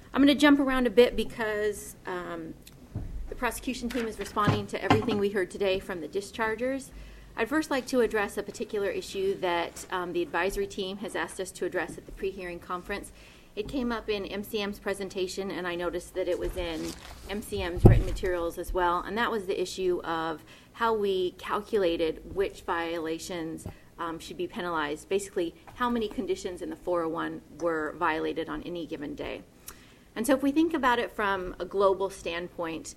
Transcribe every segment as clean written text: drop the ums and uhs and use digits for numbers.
I'm going to jump around a bit because the prosecution team is responding to everything we heard today from the dischargers. I'd first like to address a particular issue that the advisory team has asked us to address at the pre-hearing conference. It came up in MCM's presentation, and I noticed that it was in MCM's written materials as well, and that was the issue of how we calculated which violations should be penalized, basically how many conditions in the 401 were violated on any given day. And so if we think about it from a global standpoint,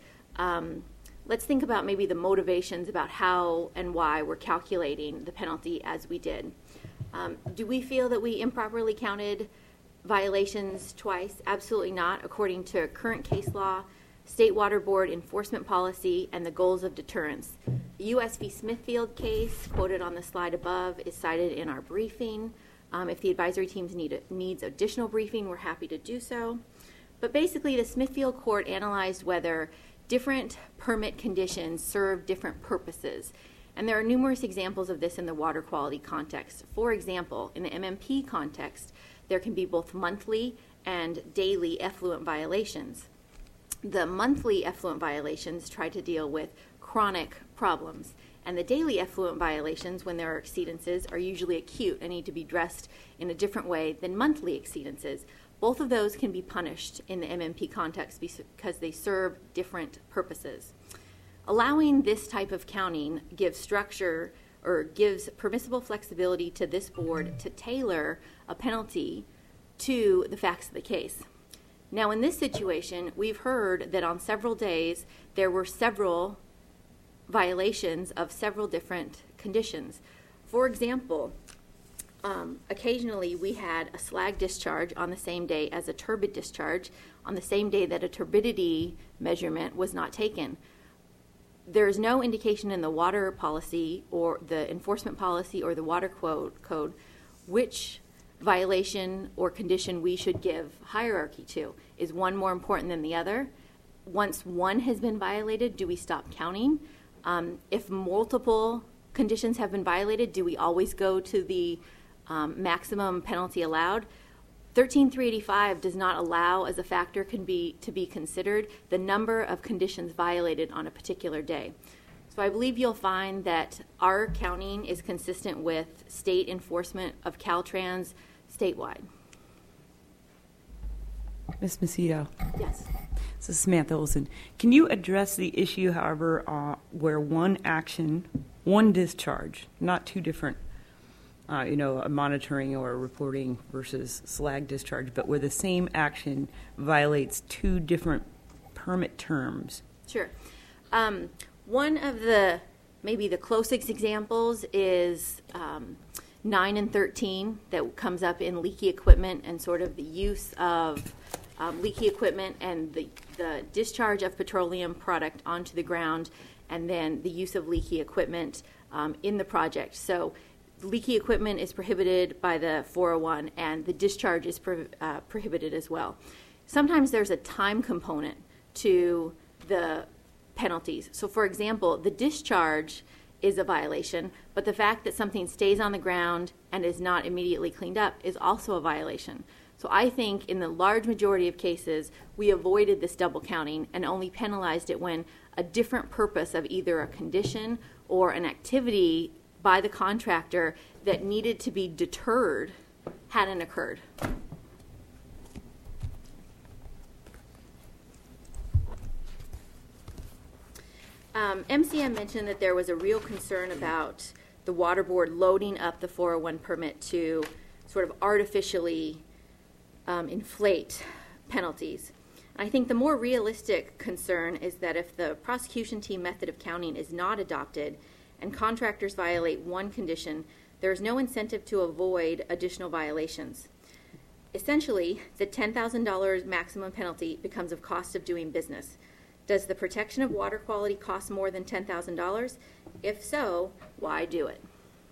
let's think about maybe the motivations about how and why we're calculating the penalty as we did. Do we feel that we improperly counted violations twice? Absolutely not. According to current case law, State Water Board enforcement policy, and the goals of deterrence. The U.S. v. Smithfield case, quoted on the slide above, is cited in our briefing. If the advisory team needs additional briefing, we're happy to do so. But basically, the Smithfield court analyzed whether different permit conditions serve different purposes. And there are numerous examples of this in the water quality context. For example, in the MMP context, there can be both monthly and daily effluent violations. The monthly effluent violations try to deal with chronic problems, and the daily effluent violations, when there are exceedances, are usually acute and need to be addressed in a different way than monthly exceedances. Both of those can be punished in the MMP context because they serve different purposes. Allowing this type of counting gives structure or gives permissible flexibility to this board to tailor a penalty to the facts of the case. Now, in this situation, we've heard that on several days there were several violations of several different conditions. For example, occasionally we had a slag discharge on the same day as a turbid discharge, on the same day that a turbidity measurement was not taken. There is no indication in the water policy or the enforcement policy or the water code which violation or condition we should give hierarchy to. Is one more important than the other? Once one has been violated, do we stop counting? If multiple conditions have been violated, do we always go to the maximum penalty allowed? 13385 does not allow as a factor to be considered the number of conditions violated on a particular day. So I believe you'll find that our counting is consistent with state enforcement of Caltrans statewide. Ms. Macedo. Yes. This is Samantha Olson. Can you address the issue, however, where one discharge, not two different, a monitoring or a reporting versus slag discharge, but where the same action violates two different permit terms? Sure. One of maybe the closest examples is 9 and 13 that comes up in leaky equipment and sort of the use of leaky equipment and the discharge of petroleum product onto the ground, and then the use of leaky equipment in the project. So leaky equipment is prohibited by the 401, and the discharge is prohibited as well. Sometimes there's a time component to the penalties. So, for example, the discharge is a violation, but the fact that something stays on the ground and is not immediately cleaned up is also a violation. So I think in the large majority of cases, we avoided this double counting and only penalized it when a different purpose of either a condition or an activity by the contractor that needed to be deterred hadn't occurred. MCM mentioned that there was a real concern about the water board loading up the 401 permit to sort of artificially inflate penalties. I think the more realistic concern is that if the prosecution team method of counting is not adopted and contractors violate one condition, there is no incentive to avoid additional violations. Essentially, the $10,000 maximum penalty becomes a cost of doing business. Does the protection of water quality cost more than $10,000? If so, why do it?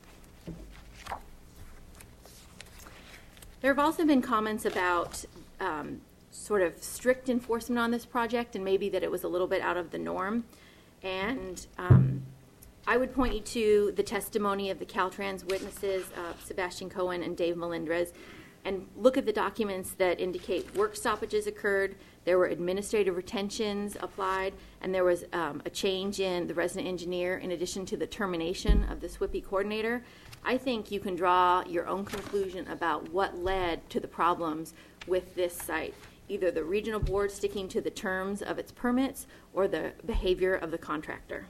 There have also been comments about sort of strict enforcement on this project and maybe that it was a little bit out of the norm. And I would point you to the testimony of the Caltrans witnesses, Sebastian Cohen and Dave Melendrez. and look at the documents that indicate work stoppages occurred, there were administrative retentions applied, and there was a change in the resident engineer in addition to the termination of the SWIPI coordinator, I think you can draw your own conclusion about what led to the problems with this site, either the regional board sticking to the terms of its permits or the behavior of the contractor.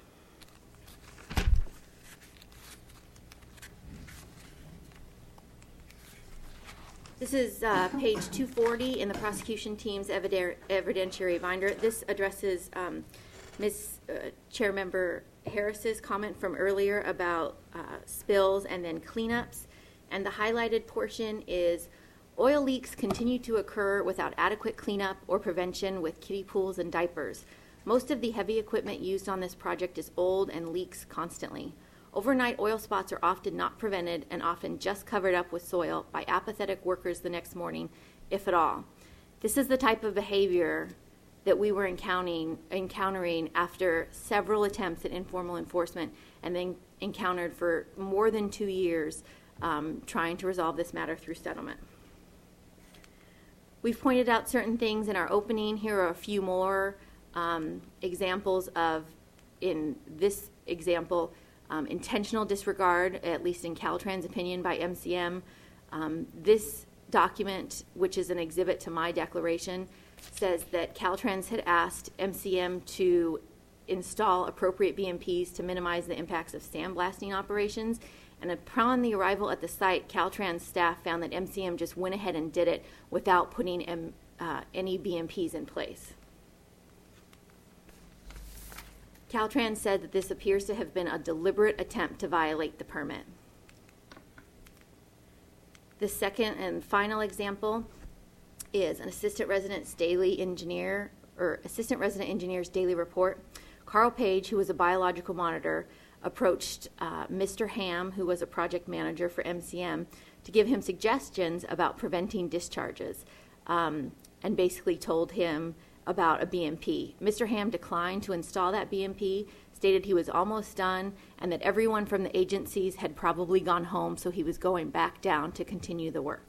This is page 240 in the prosecution team's evidentiary binder. This addresses Ms. Chairmember Harris's comment from earlier about spills and then cleanups. And the highlighted portion is oil leaks continue to occur without adequate cleanup or prevention with kiddie pools and diapers. Most of the heavy equipment used on this project is old and leaks constantly. Overnight oil spots are often not prevented and often just covered up with soil by apathetic workers the next morning, if at all. This is the type of behavior that we were encountering after several attempts at informal enforcement and then encountered for more than 2 years trying to resolve this matter through settlement. We've pointed out certain things in our opening. Here are a few more examples of, in this example, intentional disregard, at least in Caltrans' opinion, by MCM. This document, which is an exhibit to my declaration, says that Caltrans had asked MCM to install appropriate BMPs to minimize the impacts of sandblasting operations. And upon the arrival at the site, Caltrans staff found that MCM just went ahead and did it without putting any BMPs in place. Caltrans said that this appears to have been a deliberate attempt to violate the permit. The second and final example is an assistant resident engineer's daily report. Carl Page, who was a biological monitor, approached Mr. Ham, who was a project manager for MCM, to give him suggestions about preventing discharges, and basically told him about a BMP. Mr. Ham declined to install that BMP, stated he was almost done, and that everyone from the agencies had probably gone home, so he was going back down to continue the work.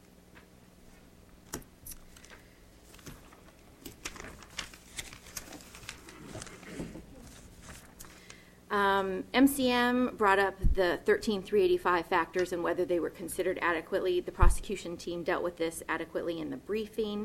MCM brought up the 13,385 factors and whether they were considered adequately. The prosecution team dealt with this adequately in the briefing.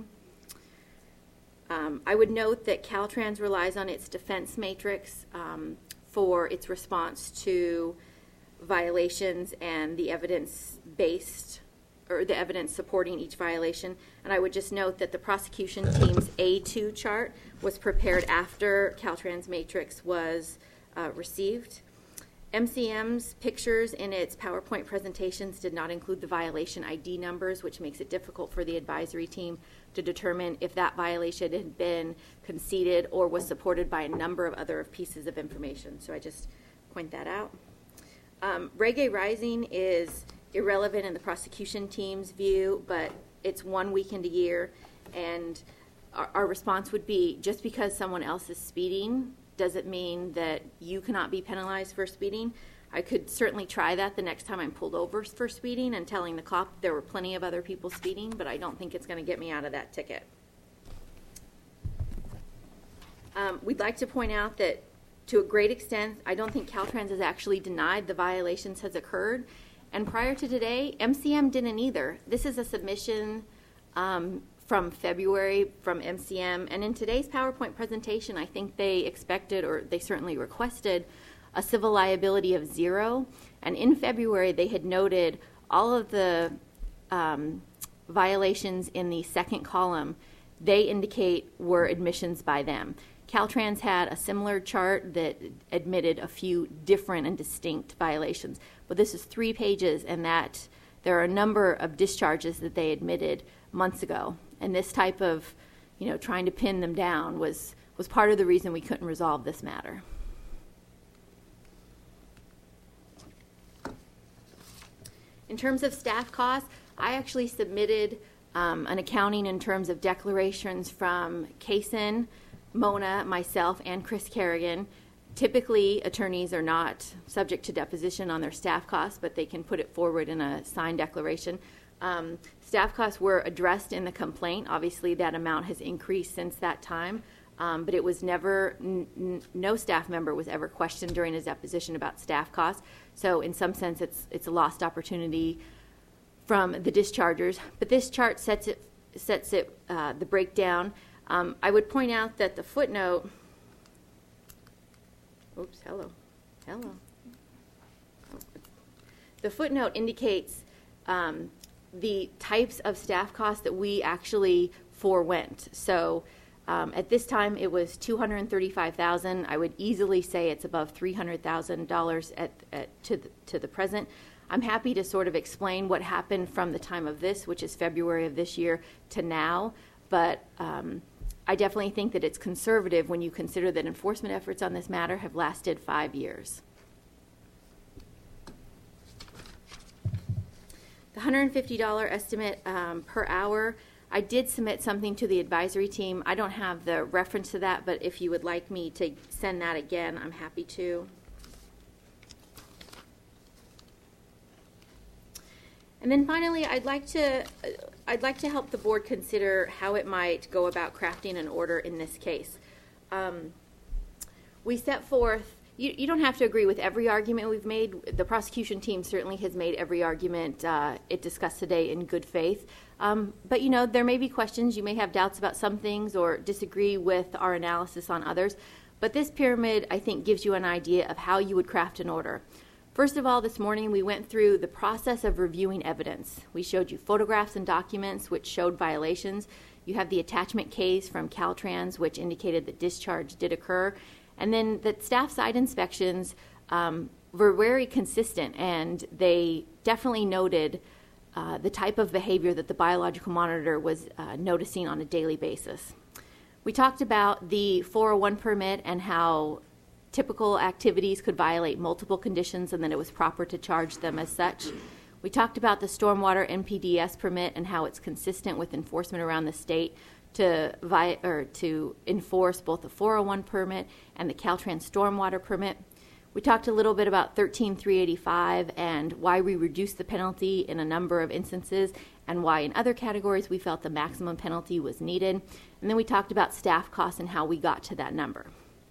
I would note that Caltrans relies on its defense matrix for its response to violations and the evidence-based, or the evidence supporting each violation. And I would just note that the prosecution team's A2 chart was prepared after Caltrans matrix was received. MCM's pictures in its PowerPoint presentations did not include the violation ID numbers, which makes it difficult for the advisory team to determine if that violation had been conceded or was supported by a number of other pieces of information. So I just point that out. Reggae Rising is irrelevant in the prosecution team's view, but it's 1 weekend a year, and our response would be, just because someone else is speeding doesn't mean that you cannot be penalized for speeding. I could certainly try that the next time I'm pulled over for speeding and telling the cop there were plenty of other people speeding, but I don't think it's going to get me out of that ticket. We'd like to point out that to a great extent, I don't think Caltrans has actually denied the violations has occurred. And prior to today, MCM didn't either. This is a submission from February from MCM. And in today's PowerPoint presentation, I think they expected, or they certainly requested, a civil liability of 0. And in February, they had noted all of the violations in the second column they indicate were admissions by them. Caltrans had a similar chart that admitted a few different and distinct violations. But this is 3 pages, and that there are a number of discharges that they admitted months ago. And this type of, trying to pin them down was part of the reason we couldn't resolve this matter. In terms of staff costs, I actually submitted an accounting in terms of declarations from Kaysen, Mona, myself, and Chris Kerrigan. Typically, attorneys are not subject to deposition on their staff costs, but they can put it forward in a signed declaration. Staff costs were addressed in the complaint. Obviously, that amount has increased since that time, but it was never, no staff member was ever questioned during his deposition about staff costs. So in some sense, it's a lost opportunity from the dischargers. But this chart sets it the breakdown. I would point out that the footnote, the footnote indicates the types of staff costs that we actually forewent. So at this time, it was $235,000. I would easily say it's above $300,000 to the present. I'm happy to sort of explain what happened from the time of this, which is February of this year, to now. But I definitely think that it's conservative when you consider that enforcement efforts on this matter have lasted 5 years. The $150 estimate per hour, I did submit something to the advisory team. I don't have the reference to that, but if you would like me to send that again, I'm happy to. And then finally, I'd like to help the board consider how it might go about crafting an order in this case. We set forth, you don't have to agree with every argument we've made. The prosecution team certainly has made every argument it discussed today in good faith. But, you know, there may be questions. You may have doubts about some things or disagree with our analysis on others. But this pyramid, I think, gives you an idea of how you would craft an order. First of all, this morning we went through the process of reviewing evidence. We showed you photographs and documents which showed violations. You have the attachment case from Caltrans which indicated that discharge did occur. And then that staff site inspections were very consistent, and they definitely noted the type of behavior that the biological monitor was noticing on a daily basis. We talked about the 401 permit and how typical activities could violate multiple conditions and that it was proper to charge them as such. We talked about the stormwater NPDES permit and how it's consistent with enforcement around the state to enforce both the 401 permit and the Caltrans stormwater permit. We talked a little bit about 13385 and why we reduced the penalty in a number of instances and why in other categories we felt the maximum penalty was needed. And then we talked about staff costs and how we got to that number.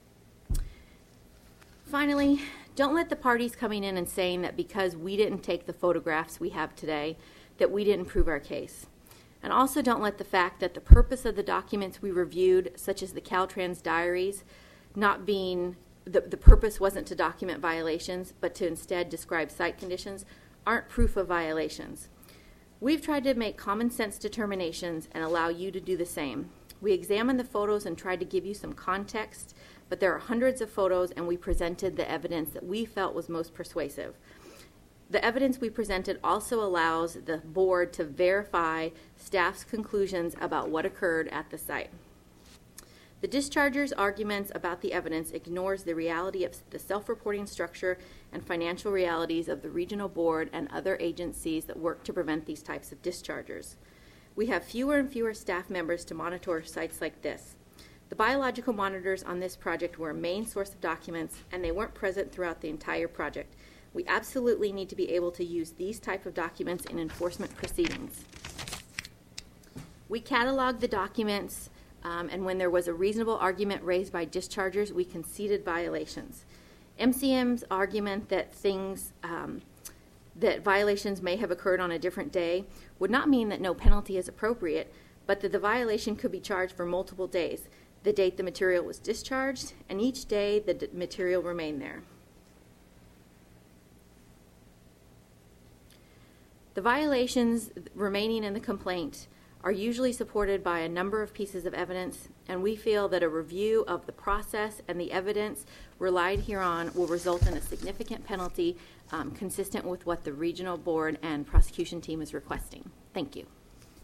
Finally, don't let the parties coming in and saying that because we didn't take the photographs we have today, that we didn't prove our case. And also don't let the fact that the purpose of the documents we reviewed, such as the Caltrans diaries, not being, the purpose wasn't to document violations, but to instead describe site conditions, aren't proof of violations. We've tried to make common sense determinations and allow you to do the same. We examined the photos and tried to give you some context, but there are hundreds of photos and we presented the evidence that we felt was most persuasive. The evidence we presented also allows the board to verify staff's conclusions about what occurred at the site. The discharger's arguments about the evidence ignores the reality of the self-reporting structure and financial realities of the regional board and other agencies that work to prevent these types of dischargers. We have fewer and fewer staff members to monitor sites like this. The biological monitors on this project were a main source of documents, and they weren't present throughout the entire project. We absolutely need to be able to use these type of documents in enforcement proceedings. We cataloged the documents, and when there was a reasonable argument raised by dischargers, we conceded violations. MCM's argument that that violations may have occurred on a different day would not mean that no penalty is appropriate, but that the violation could be charged for multiple days, the date the material was discharged, and each day the material remained there. The violations remaining in the complaint are usually supported by a number of pieces of evidence, and we feel that a review of the process and the evidence relied hereon will result in a significant penalty consistent with what the regional board and prosecution team is requesting. Thank you.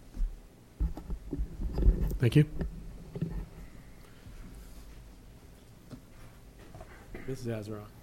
Thank you. Mrs. Azarov.